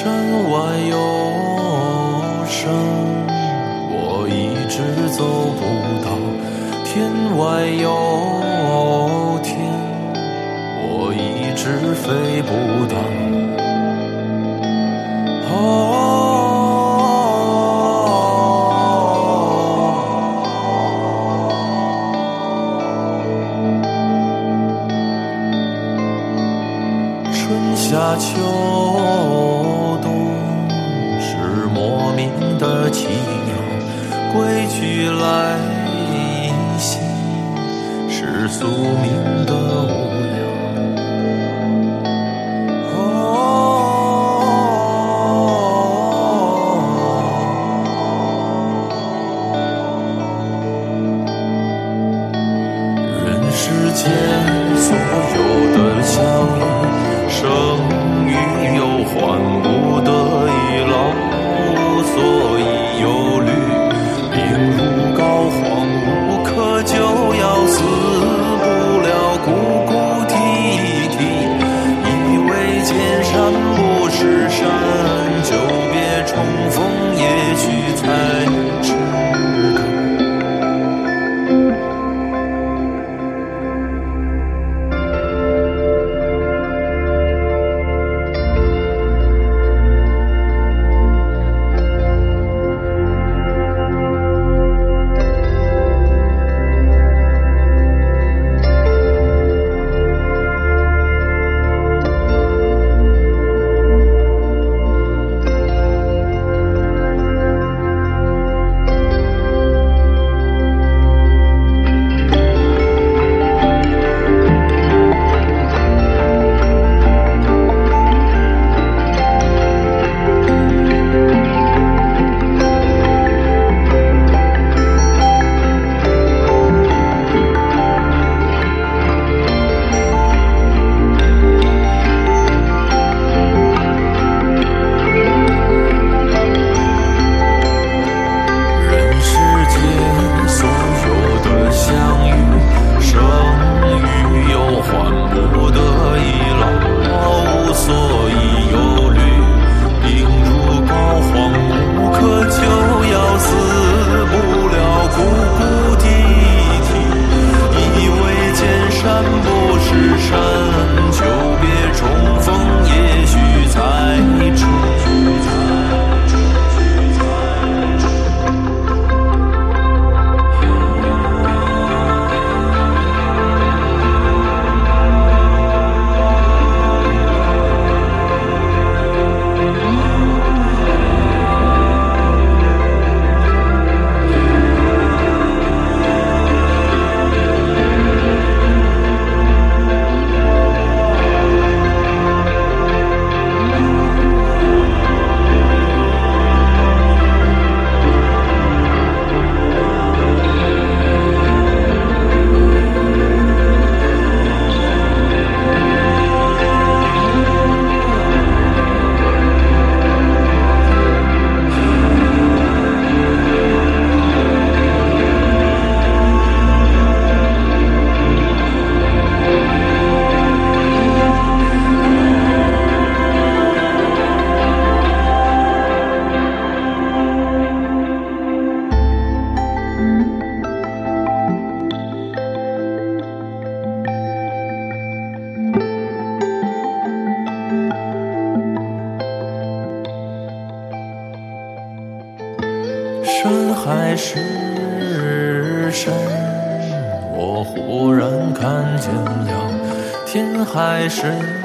山外有山，我一直走不到；天外有天，我一直飞不到。春夏秋冬是莫名的奇妙，归去来兮是宿命的无聊。人世间所有的相遇，生与忧，患无得已老，无所以忧虑。病入膏肓，无可救药，死不了，哭哭啼啼。以为见山不是山，久别重逢，也许才知道。山还是山，我忽然看见了；天还是